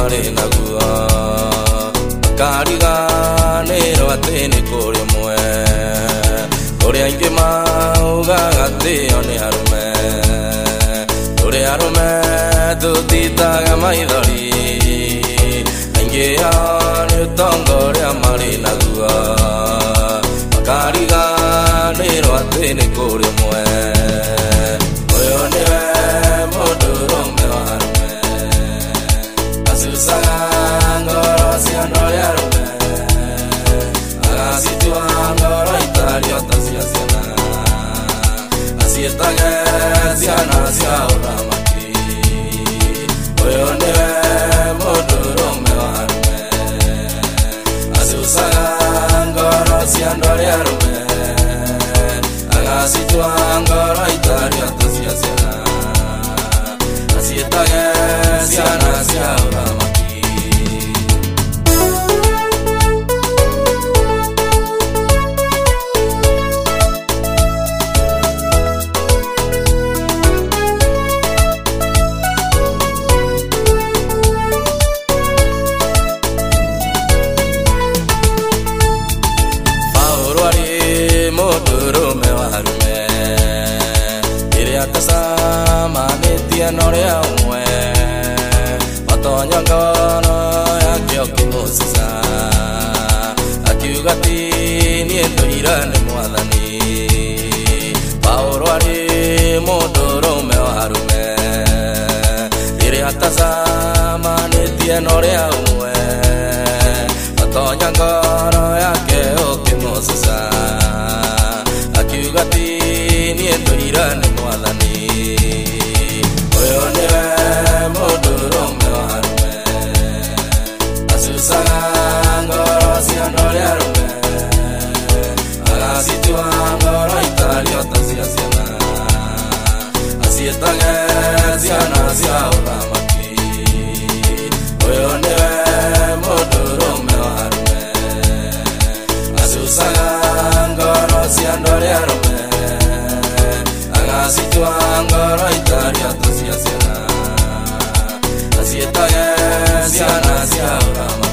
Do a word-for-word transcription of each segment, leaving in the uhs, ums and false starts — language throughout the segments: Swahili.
marina guo kariganirwo ati ni kuri mwe kuri aingi maugaga ati o ni arume kuri arume tutitaga maithori aingi ao ni utongoria marina guo kariganirwo ati ni kuri mwe uyu niwe mundurume wa arume asusaga ngoro cia andu aria arume agasitua ngoro itario ta cia ciana aciĩtage ciana cia ũthamaki ũyũ nĩwe mũndũrũme wa arume asusaga ngoro cia andu aria arume agasitua ngoro itario ta cia ciana aciĩtage ciana cia ũthamaki. Noria umwe watonya ngono yake okimusiza akiuga ati nie ndoirane mwathani Paulo ari mundurume wa arume iria tazamanĩtie noria umwe watonya ngono yake okimusiza akiuga ati nie ndoirane mwathani uyu niwe mundurume wa arume asusaga ngoro cia andu aria arume agasitua ngoro itario ta cia ciana aciĩtage ciana cia ũthamaki uyu niwe mundurume wa arume asusaga ngoro cia andu aria arume agasitua ngoro itario ta cia ciana aciĩtage ciana cia ũthamaki.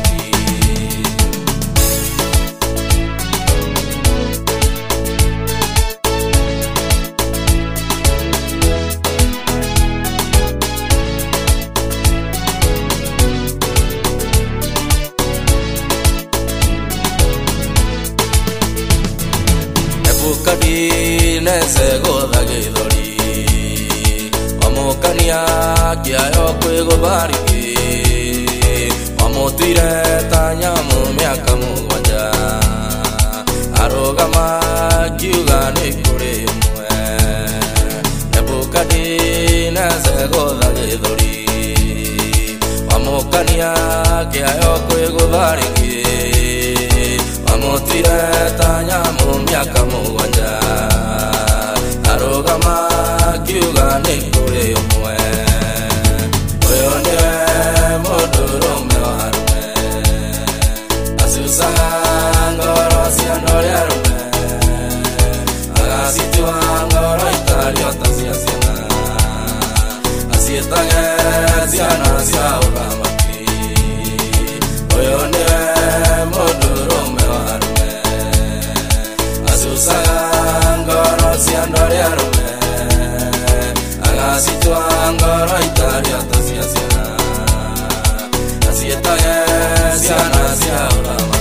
Nebukadineze gũtha gĩthũri wamũkania kĩayo kwĩgũthariki wamũtuire ta nyamũ mĩaka mũgwanja arũgama akiuga nĩ kũrĩ mwe Nebukadineze gũtha gĩthũri wamũkania kĩayo kwĩgũthariki wamũtuire ta nyamũ mĩaka mũgwanja arũgama akiuga nĩ kũrĩ ũmwe ũyũ nĩwe mũndũrũme wa arume asusaga ngoro cia andu aria arume agasitua ngoro itario ta cia ciana aciĩtage ciana cia ũthamaki ũyũ nĩwe mũndũrũme wa arume asusaga ngoro cia andu aria arume agasitua ngoro itario ta cia ciana aciĩtage ciana cia ũthamaki.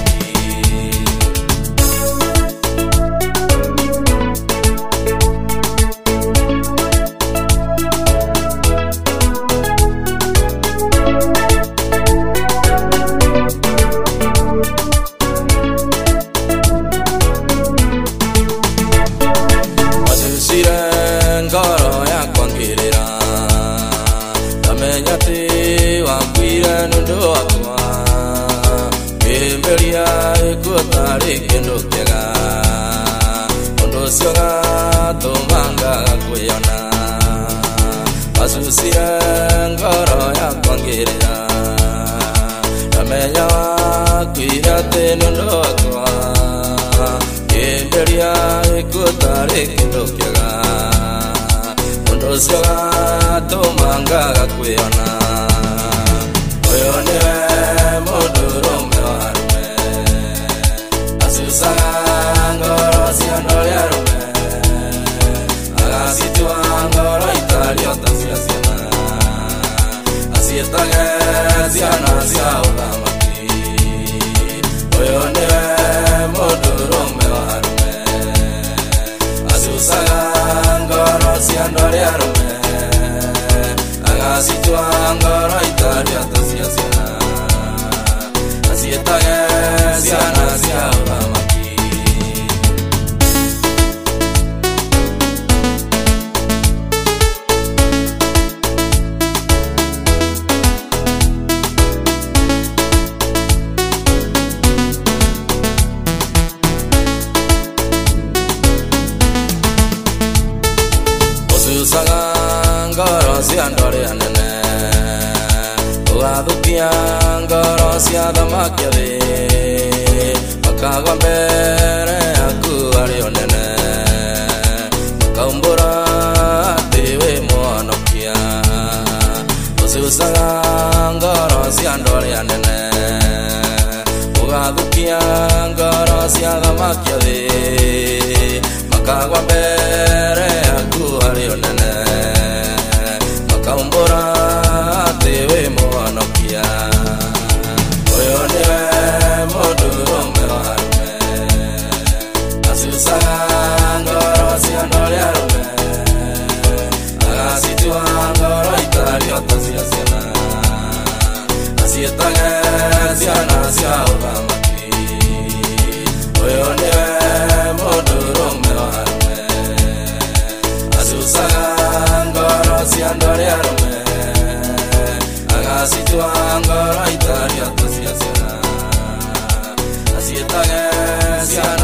Ngoro yakwa ngĩrĩra ndamenya atĩ wakuire nĩũndũ wakwa ngĩmbĩria gĩkuũ tarĩ kĩndũ kĩega ũndũ ũcio gatũma ngaga kwĩona wacucire ngoro yakwa ngĩrĩra ndamenya wakuire atĩ nĩũndũ wakwa ngĩmbĩria gĩkuũ tarĩ kĩndũ kĩega ũndũ ũcio gatũma ngaga kwĩona ũyũ nĩwe ngoro cia thamaki thĩ makagwa mbere yaku arĩ o nene makaumbũra atĩ wĩ mũhonokia ũcucaga ngoro cia andũ arĩa anene ũgathukia ngoro cia thamaki thĩ makagwa mbere yaku arĩ o nene makaumbũra atĩ wĩ mũhonokia ũyũ nĩwe mũndũrũme wa arũme acucaga ngoro cia andũ arĩa arũme agacitua ngoro itarĩ ta cia ciana aciĩtage ciana cia ũthamaki ũyũ nĩwe mũndũrũme wa arũme acucaga ngoro cia andũ arĩa arũme agacitua ngoro itarĩ ta cia ciana aciĩtage ciana